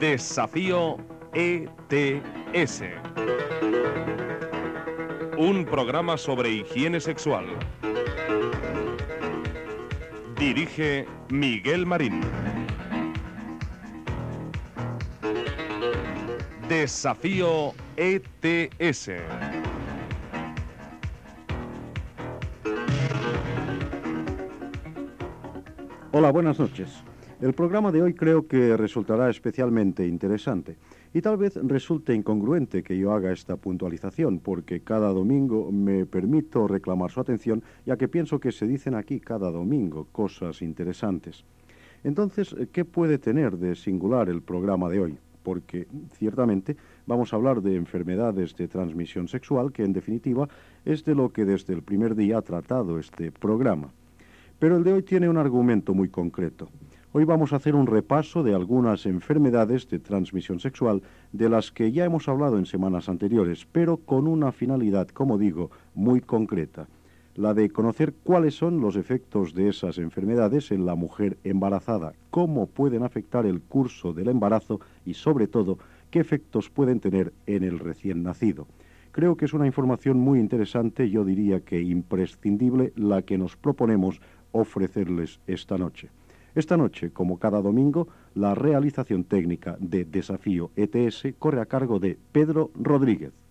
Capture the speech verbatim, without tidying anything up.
Desafío E T S. Un programa sobre higiene sexual. Dirige Miguel Marín. Desafío E T S. Hola, buenas noches. El programa de hoy creo que resultará especialmente interesante y tal vez resulte incongruente que yo haga esta puntualización porque cada domingo me permito reclamar su atención, ya que pienso que se dicen aquí cada domingo cosas interesantes. Entonces, ¿qué puede tener de singular el programa de hoy? Porque ciertamente vamos a hablar de enfermedades de transmisión sexual, que en definitiva es de lo que desde el primer día ha tratado este programa. Pero el de hoy tiene un argumento muy concreto. Hoy vamos a hacer un repaso de algunas enfermedades de transmisión sexual de las que ya hemos hablado en semanas anteriores, pero con una finalidad, como digo, muy concreta, la de conocer cuáles son los efectos de esas enfermedades en la mujer embarazada, cómo pueden afectar el curso del embarazo y, sobre todo, qué efectos pueden tener en el recién nacido. Creo que es una información muy interesante, yo diría que imprescindible, la que nos proponemos ofrecerles esta noche. Esta noche, como cada domingo, la realización técnica de Desafío E T S corre a cargo de Pedro Rodríguez.